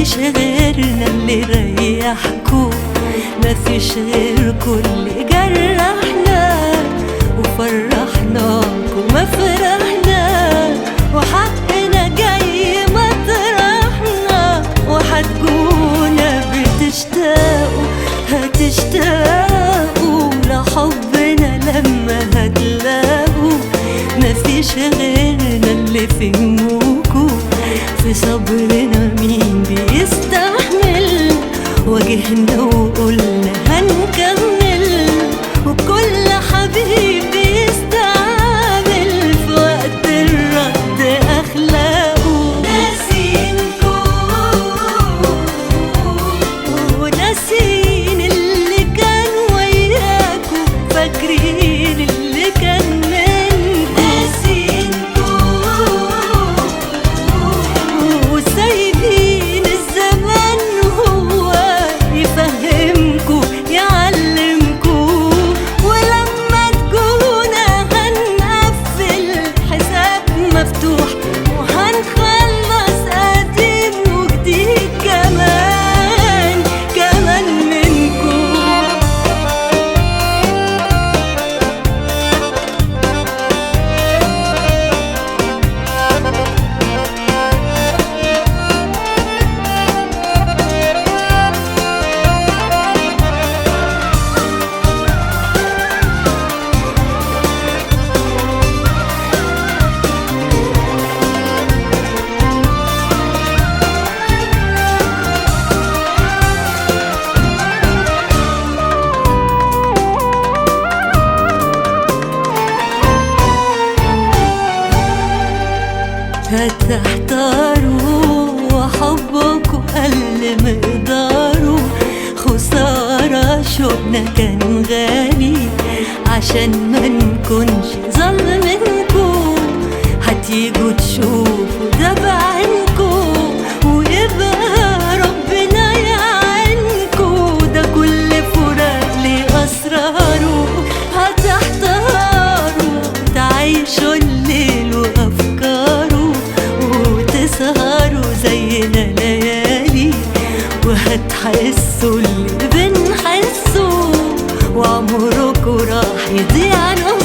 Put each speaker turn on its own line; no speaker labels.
مفيش غيرنا اللي ريحكوا، مفيش غيركوا اللي جرحنا وفرحناكوا ما فرحنا، وحقنا جاي مطرحنا، وحتجونا بتشتاقوا هتشتاقوا لحبنا لما هتلاقوا. مفيش غيرنا اللي فهموكوا، في صبرنا مين بيستحمل، واجهنا وقلنا هنكمل، وكل حبيب بيستعمل في وقت الرد أخلاقه. ناسينكوا وناسين اللي كان وياكوا، فاكرين اللي كان منكوا. ناسينكوا وسايبين الزمان هو يفهمكوا يعلمكوا، ولما تجونا هنقفل حساب مفتوح، وهنخلص قديم وجديد كمان منكوا. هتحتاروا وحبكوا قل مقداره، خسارة شوقنا كان غالي عشان ما نكونش ظالمينكوا. هتيجوا تشوفوا ده بعينكوا، ويبقى ربنا يعينكوا، ده كل فراق ليه أسراره. هتحتاروا تعيشوا الليل وأفكاره، وتسهروا زينا ليالي، وهتحسوا اللي بنحسه، وعمركوا راح يضيع.